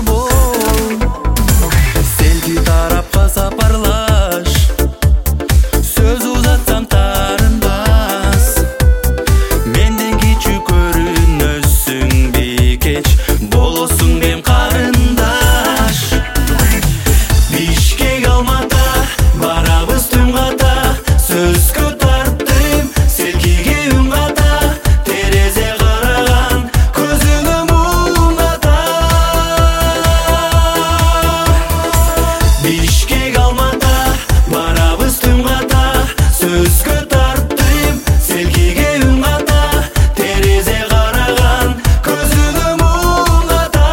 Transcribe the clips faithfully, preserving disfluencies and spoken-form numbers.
бол. Селки тарапка сапарлаш, сөз узатсам тарынбас. Менден кичүү көрүнөсүң бикеч, болосуң бем карындаш. Бишкек Алмата барабыз түн ката, сөзгө тарттым селкиге үн ката. Терезе караган көзүңө муң ката. Бишкек Алмата барабыз түн ката, сөзгө тарттым селкиге үн ката. Терезе караган көзүңө муң ката.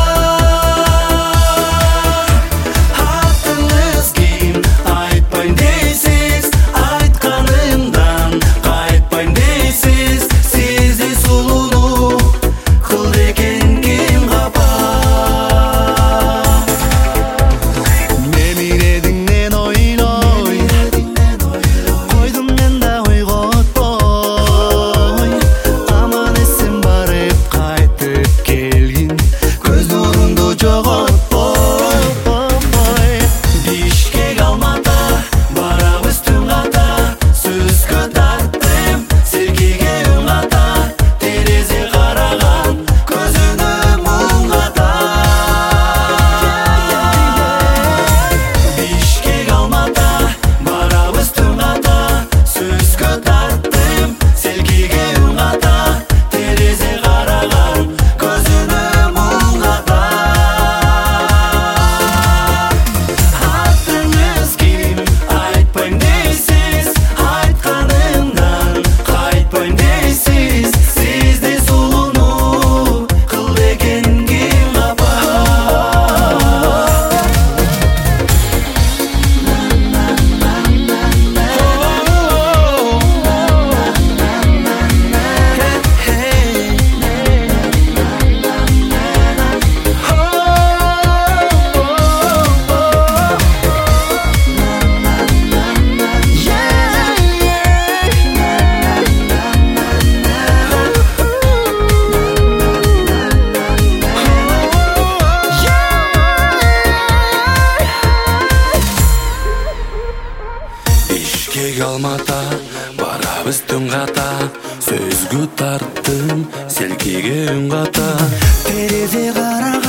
Атыңыз ким айтпайм дейсиз, айтканымдан кайтпайм дейсиз. Сизди сулууну кылды экен ким капа. Мемиредиңден ойлой койдум мен да ойготпой. Аман эсен барып кайтып келгин, көз нурунду жоготпой. Бишкек Алмата барабыз түн ката, сөзгө тарттым селкиге үн ката. Терезе караган көзүңө муң ката. Бишкек Алмата барабыз түн ката, сөзгө тарттым селкиге үн ката. Терезе караган көзүңө муң ката. Атыңыз ким айтпайм дейсиз, айтканымдан кайтпайм дейсиз. Сизди сулууну кылды экен ким капа. Бишкек Алмата барабыз түн ката, сөзгө тарттым селкиге үн ката. Терезе караган